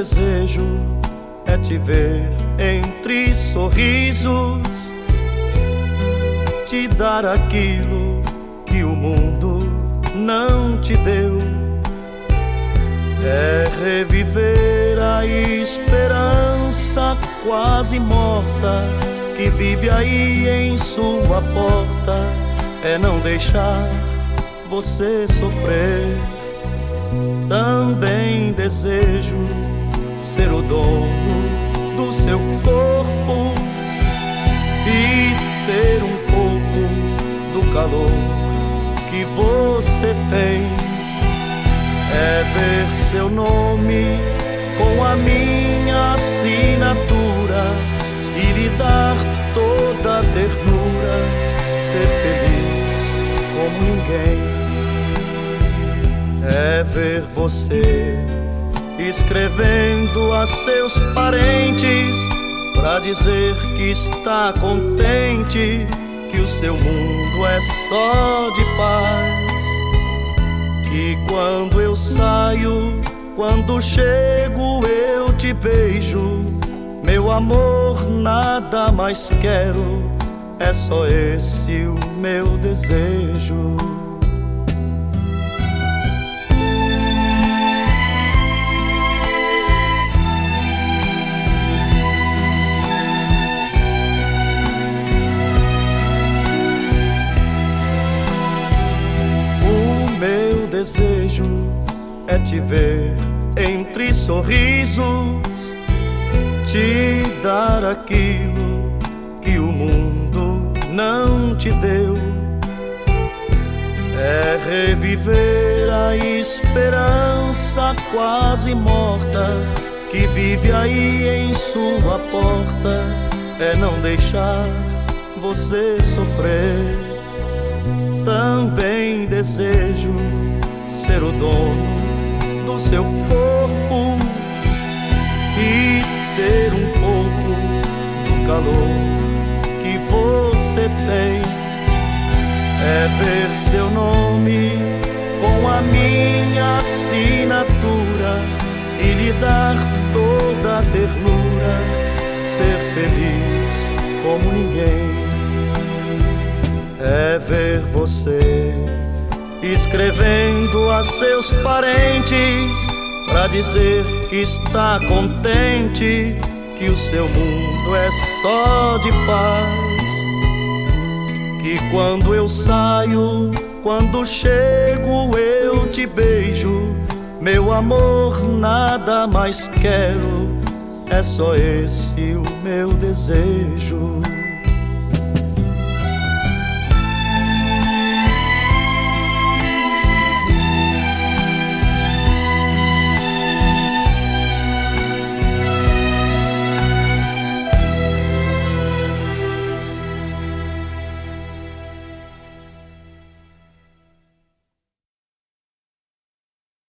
desejo é te ver entre sorrisos, te dar aquilo que o mundo não te deu. É reviver a esperança quase morta que vive aí em sua porta. É não deixar você sofrer. Também desejo ser o dono do seu corpo e ter um pouco do calor que você tem. É ver seu nome com a minha assinatura e lhe dar toda a ternura, ser feliz como ninguém. É ver você escrevendo a seus parentes pra dizer que está contente, que o seu mundo é só de paz. Que quando eu saio, quando chego eu te beijo. Meu amor, nada mais quero, é só esse o meu desejo. Desejo é te ver entre sorrisos, te dar aquilo que o mundo não te deu. É reviver a esperança quase morta que vive aí em sua porta. É não deixar você sofrer. Também desejo ser o dono do seu corpo e ter um pouco do calor que você tem. É ver seu nome com a minha assinatura e lhe dar toda a ternura, ser feliz como ninguém. É ver você escrevendo a seus parentes pra dizer que está contente, que o seu mundo é só de paz. Que quando eu saio, quando chego eu te beijo. Meu amor, nada mais quero, é só esse o meu desejo.